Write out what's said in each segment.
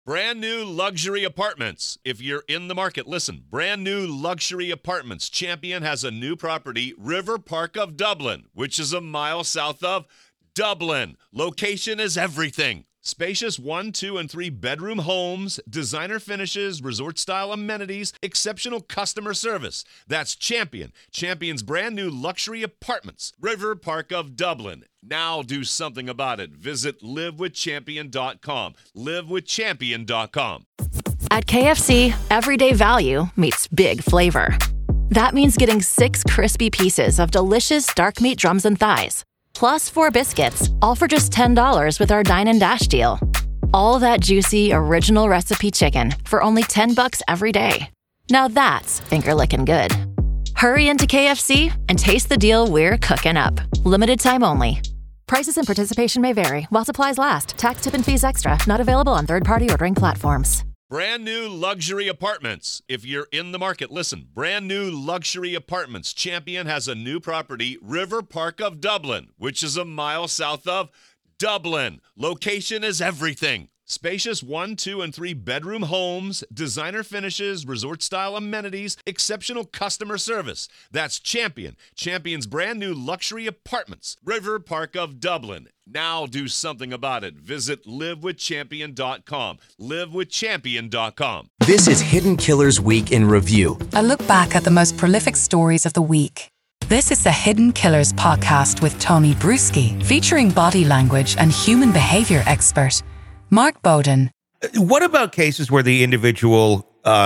Brand new luxury apartments. If you're in the market, listen. Brand new luxury apartments. Champion has a new property, River Park of Dublin, which is a mile south of Dublin. Location is everything. Spacious 1, 2, and 3 bedroom homes, designer finishes, resort-style amenities, exceptional customer service. That's Champion. Champion's brand new luxury apartments, River Park of Dublin. Now do something about it. Visit livewithchampion.com. Livewithchampion.com. At KFC, everyday value meets big flavor. That means getting 6 crispy pieces of delicious dark meat drums and thighs, plus 4 biscuits, all for just $10 with our Dine and Dash deal. All that juicy, original recipe chicken for only $10 every day. Now that's finger-licking good. Hurry into KFC and taste the deal we're cooking up. Limited time only. Prices and participation may vary while supplies last. Tax, tip, and fees extra. Not available on third-party ordering platforms. Brand new luxury apartments. If you're in the market, listen. Brand new luxury apartments. Champion has a new property, River Park of Dublin, which is a mile south of Dublin. Location is everything. Spacious 1, 2, and 3 bedroom homes, designer finishes, resort-style amenities, exceptional customer service. That's Champion. Champion's brand new luxury apartments, River Park of Dublin. Now do something about it. Visit livewithchampion.com. Livewithchampion.com. This is Hidden Killers Week in Review. A look back at the most prolific stories of the week. This is the Hidden Killers podcast with Tony Bruschi, featuring body language and human behavior expert Mark Bowden. What about cases where the individual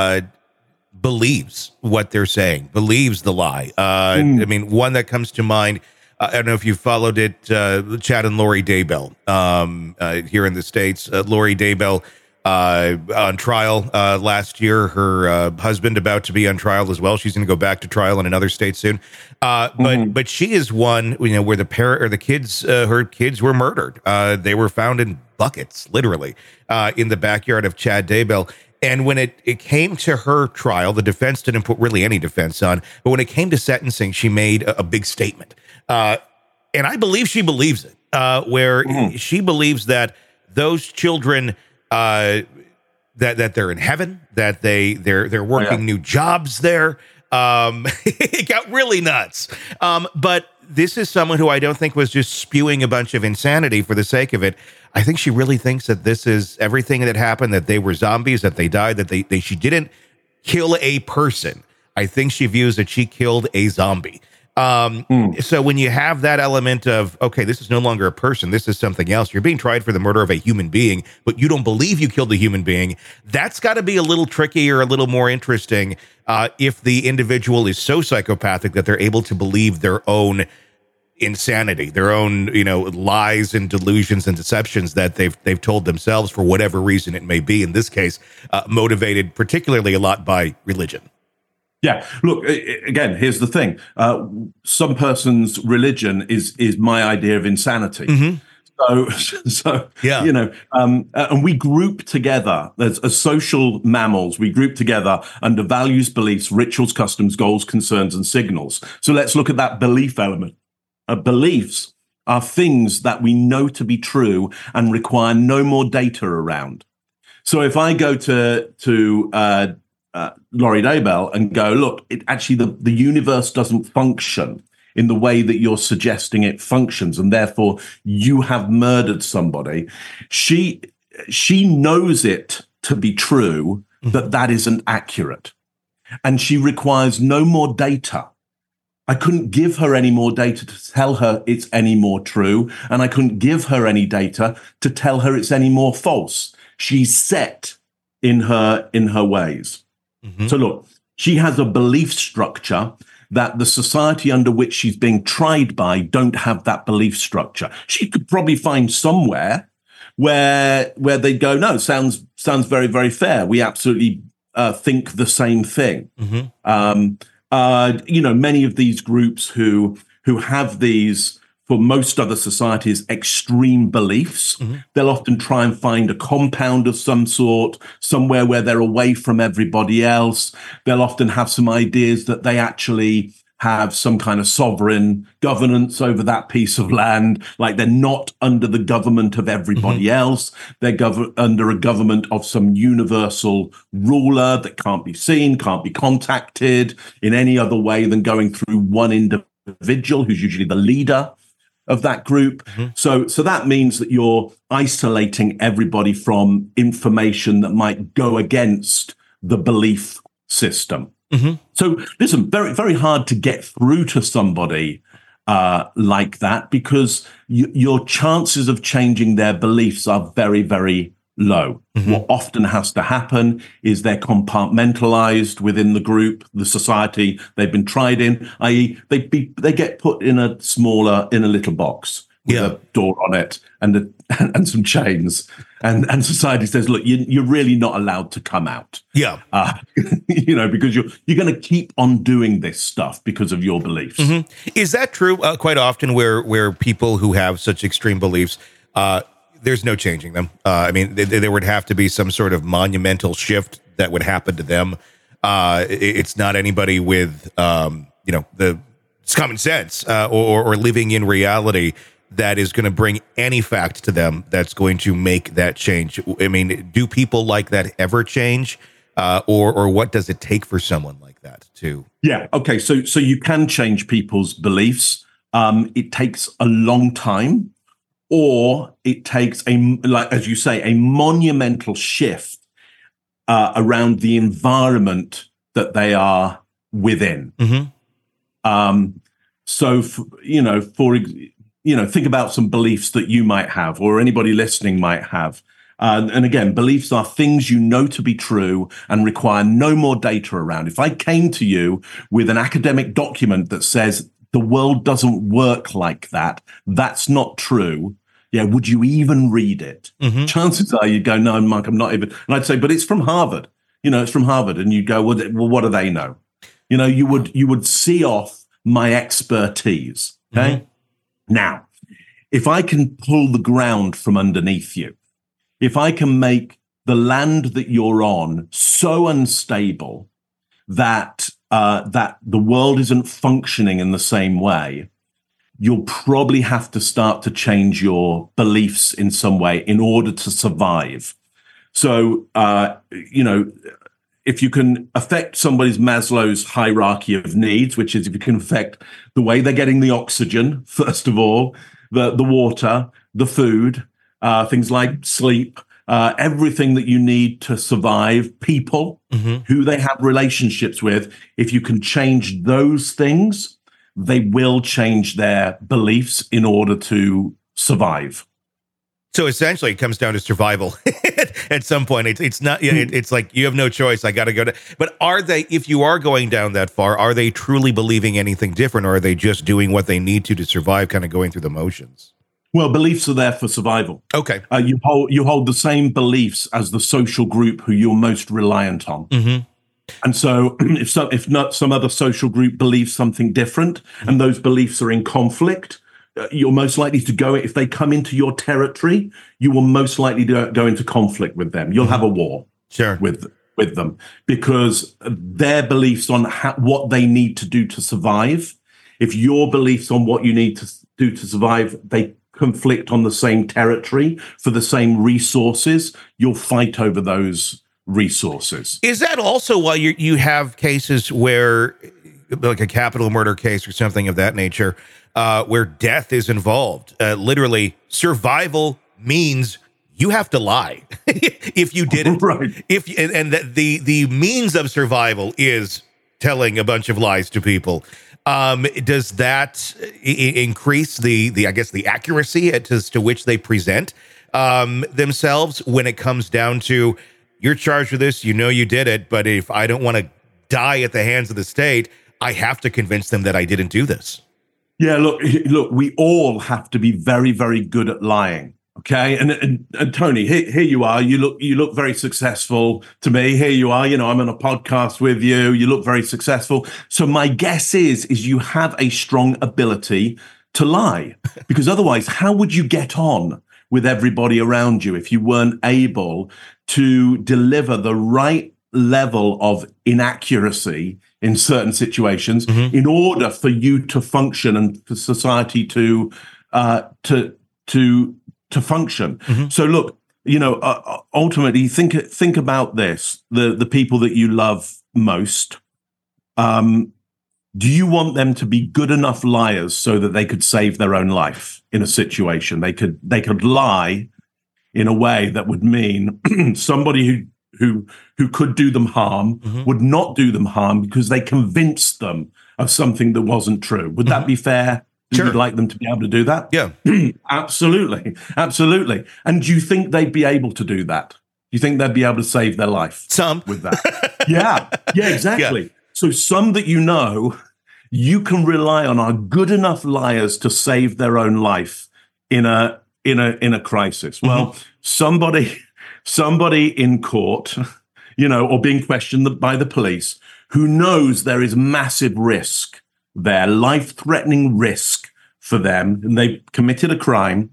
believes what they're saying, believes the lie? I mean, one that comes to mind, I don't know if you followed it, Chad and Lori Daybell here in the States. Lori Daybell on trial last year. Her husband about to be on trial as well. She's going to go back to trial in another state soon. But she is one, where the parent or the kids, her kids were murdered. They were found in buckets, literally, in the backyard of Chad Daybell. And when it came to her trial, the defense didn't put really any defense on. But when it came to sentencing, she made a big statement. And I believe she believes it, where she believes that those children, that they're in heaven, that they're working new jobs there. It got really nuts. But this is someone who I don't think was just spewing a bunch of insanity for the sake of it. I think she really thinks that this is everything that happened, that they were zombies, that they died, that she didn't kill a person. I think she views that she killed a zombie. So when you have that element of, okay, this is no longer a person, this is something else. You're being tried for the murder of a human being, but you don't believe you killed a human being. That's got to be a little tricky or a little more interesting if the individual is so psychopathic that they're able to believe their own insanity, their own, lies and delusions and deceptions that they've told themselves for whatever reason it may be. In this case, motivated particularly a lot by religion. Yeah. Look, again, here's the thing. Some person's religion is my idea of insanity. So yeah. And we group together as social mammals. We group together under values, beliefs, rituals, customs, goals, concerns, and signals. So let's look at that belief element. Beliefs are things that we know to be true and require no more data around. So if I go to Lori Daybell and go, look, the universe doesn't function in the way that you're suggesting it functions, and therefore you have murdered somebody. She knows it to be true that isn't accurate, and she requires no more data. I couldn't give her any more data to tell her it's any more true, and I couldn't give her any data to tell her it's any more false. She's set in her ways. So look, she has a belief structure that the society under which she's being tried by don't have that belief structure. She could probably find somewhere where they go, no, sounds very, very fair. We absolutely think the same thing. Many of these groups who have these, for most other societies, extreme beliefs, they'll often try and find a compound of some sort, somewhere where they're away from everybody else. They'll often have some ideas that they actually have some kind of sovereign governance over that piece of land. Like they're not under the government of everybody else. They're under a government of some universal ruler that can't be seen, can't be contacted in any other way than going through one individual who's usually the leader of that group. So that means that you're isolating everybody from information that might go against the belief system. So listen, very, very hard to get through to somebody like that, because your chances of changing their beliefs are very, very low. What often has to happen is they're compartmentalized within the group, the society they've been tried in, i.e. they get put in a little box with a door on it and some chains. And society says, look, you're really not allowed to come out. Yeah. Because you're going to keep on doing this stuff because of your beliefs. Is that true quite often where people who have such extreme beliefs, there's no changing them? I mean, there would have to be some sort of monumental shift that would happen to them. It's not anybody with, the common sense or living in reality that is going to bring any fact to them that's going to make that change. I mean, do people like that ever change? Or what does it take for someone like that to? Yeah. Okay. So you can change people's beliefs. It takes a long time, or it takes as you say, a monumental shift around the environment that they are within. Think about some beliefs that you might have, or anybody listening might have. And again, beliefs are things you know to be true and require no more data around. If I came to you with an academic document that says the world doesn't work like that, that's not true. Yeah, would you even read it? Chances are you'd go, no, Mark, I'm not even. And I'd say, but it's from Harvard. It's from Harvard. And you'd go, well, what do they know? You would see off my expertise. Okay. Now, if I can pull the ground from underneath you, if I can make the land that you're on so unstable that the world isn't functioning in the same way, you'll probably have to start to change your beliefs in some way in order to survive. So, if you can affect somebody's Maslow's hierarchy of needs, which is if you can affect the way they're getting the oxygen, first of all, the water, the food, things like sleep, everything that you need to survive, people, who they have relationships with, if you can change those things, they will change their beliefs in order to survive. So essentially, it comes down to survival. At some point, it's not. It's like you have no choice. I got to go to. But are they? If you are going down that far, are they truly believing anything different, or are they just doing what they need to survive, kind of going through the motions? Well, beliefs are there for survival. Okay. You hold the same beliefs as the social group who you're most reliant on. And so, if not some other social group believes something different, and those beliefs are in conflict, you're most likely to go, if they come into your territory, you will most likely go into conflict with them. You'll have a war with them, because their beliefs on what they need to do to survive, if your beliefs on what you need to do to survive, they conflict on the same territory for the same resources, you'll fight over those resources. Is that also why you have cases where, like a capital murder case or something of that nature, where death is involved? Literally, survival means you have to lie if you didn't. Right. The means of survival is telling a bunch of lies to people. Does that increase the accuracy as to which they present themselves when it comes down to, you're charged with this, you did it, but if I don't want to die at the hands of the state, I have to convince them that I didn't do this? Yeah, look, we all have to be very, very good at lying. Okay. And Tony, here you are. You look very successful to me. Here you are. I'm on a podcast with you. You look very successful. So my guess is you have a strong ability to lie, because otherwise, how would you get on with everybody around you if you weren't able to deliver the right level of inaccuracy in certain situations in order for you to function and for society to function. So look, ultimately think about this, the people that you love most. Do you want them to be good enough liars so that they could save their own life in a situation? They could lie in a way that would mean somebody who could do them harm would not do them harm because they convinced them of something that wasn't true. Would that be fair? Sure. You'd like them to be able to do that? Yeah. Absolutely. Absolutely. And do you think they'd be able to do that? Do you think they'd be able to save their life? Some. With that? Yeah, exactly. Yeah. So some that you can rely on are good enough liars to save their own life in a crisis. Well, somebody in court, or being questioned by the police, who knows there is massive risk there, life-threatening risk for them, and they've committed a crime,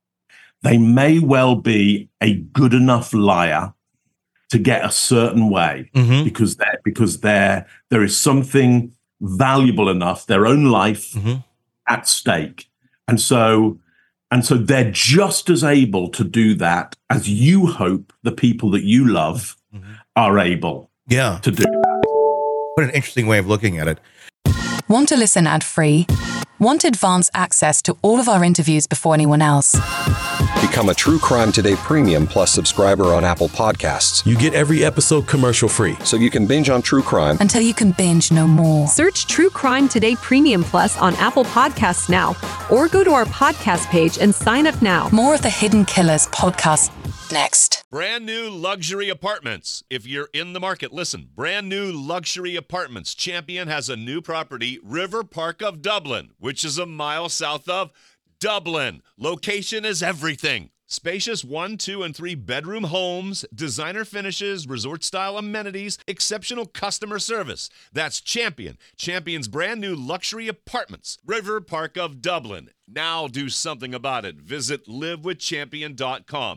they may well be a good enough liar to get a certain way because there is something valuable enough, their own life at stake. And so they're just as able to do that as you hope the people that you love are able to do that. What an interesting way of looking at it. Want to listen ad-free? Want advanced access to all of our interviews before anyone else? Become a True Crime Today Premium Plus subscriber on Apple Podcasts. You get every episode commercial-free. So you can binge on true crime until you can binge no more. Search True Crime Today Premium Plus on Apple Podcasts now, or go to our podcast page and sign up now. More of the Hidden Killers podcast next. Brand new luxury apartments. If you're in the market, listen. Brand new luxury apartments. Champion has a new property, River Park of Dublin, which is a mile south of Dublin. Location is everything. Spacious 1, 2, and 3 bedroom homes, designer finishes, resort-style amenities, exceptional customer service. That's Champion. Champion's brand new luxury apartments. River Park of Dublin. Now do something about it. Visit livewithchampion.com.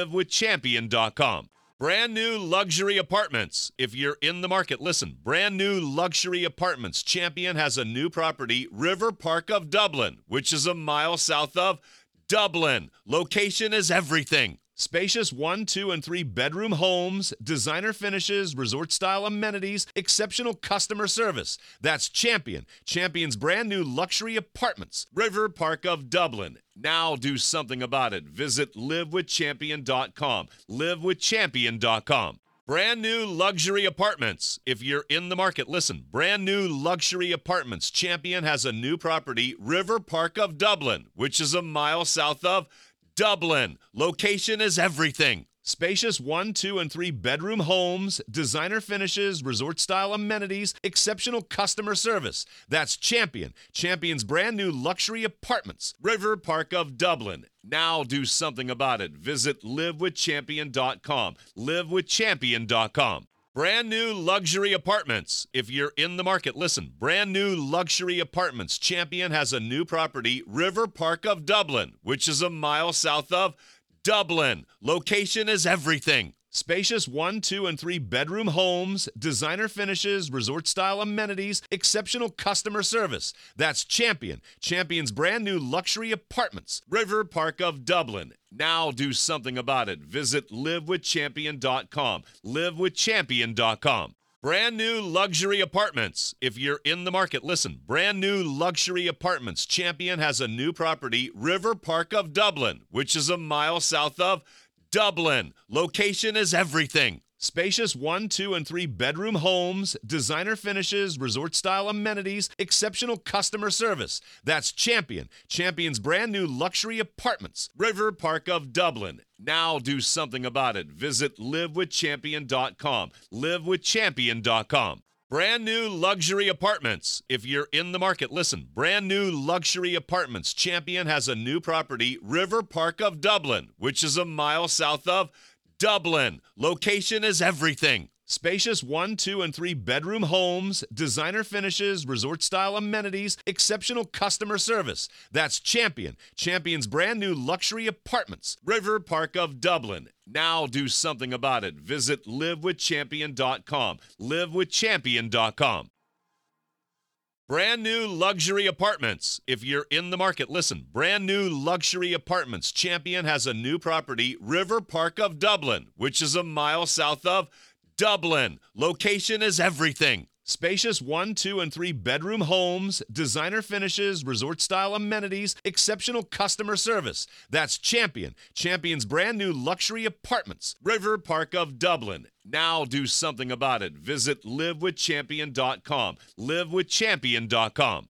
livewithchampion.com. Brand new luxury apartments. If you're in the market, listen. Brand new luxury apartments. Champion has a new property, River Park of Dublin, which is a mile south of Dublin. Location is everything. Spacious 1, 2, and 3 bedroom homes, designer finishes, resort-style amenities, exceptional customer service. That's Champion. Champion's brand new luxury apartments. River Park of Dublin. Now do something about it. Visit livewithchampion.com. livewithchampion.com. Brand new luxury apartments. If you're in the market, listen. Brand new luxury apartments. Champion has a new property, River Park of Dublin, which is a mile south of Dublin. Location is everything. Spacious 1, 2, and 3 bedroom homes, designer finishes, resort-style amenities, exceptional customer service. That's Champion. Champion's brand new luxury apartments. River Park of Dublin. Now do something about it. Visit livewithchampion.com. livewithchampion.com. Brand new luxury apartments. If you're in the market, listen. Brand new luxury apartments. Champion has a new property, River Park of Dublin, which is a mile south of Dublin. Location is everything. Spacious 1, 2, and 3 bedroom homes, designer finishes, resort-style amenities, exceptional customer service. That's Champion. Champion's brand new luxury apartments. River Park of Dublin. Now do something about it. Visit livewithchampion.com. livewithchampion.com. Brand new luxury apartments. If you're in the market, listen. Brand new luxury apartments. Champion has a new property, River Park of Dublin, which is a mile south of Dublin. Location is everything. Spacious 1, 2, and 3 bedroom homes, designer finishes, resort-style amenities, exceptional customer service. That's Champion. Champion's brand new luxury apartments. River Park of Dublin. Now do something about it. Visit livewithchampion.com. livewithchampion.com. Brand new luxury apartments. If you're in the market, listen. Brand new luxury apartments. Champion has a new property, River Park of Dublin, which is a mile south of Dublin. Location is everything. Spacious 1, 2, and 3 bedroom homes, designer finishes, resort-style amenities, exceptional customer service. That's Champion. Champion's brand new luxury apartments. River Park of Dublin. Now do something about it. Visit livewithchampion.com. livewithchampion.com. Brand new luxury apartments. If you're in the market, listen. Brand new luxury apartments. Champion has a new property, River Park of Dublin, which is a mile south of Dublin. Location is everything. Spacious 1, 2, and 3 bedroom homes, designer finishes, resort-style amenities, exceptional customer service. That's Champion. Champion's brand new luxury apartments. River Park of Dublin. Now do something about it. Visit livewithchampion.com. livewithchampion.com.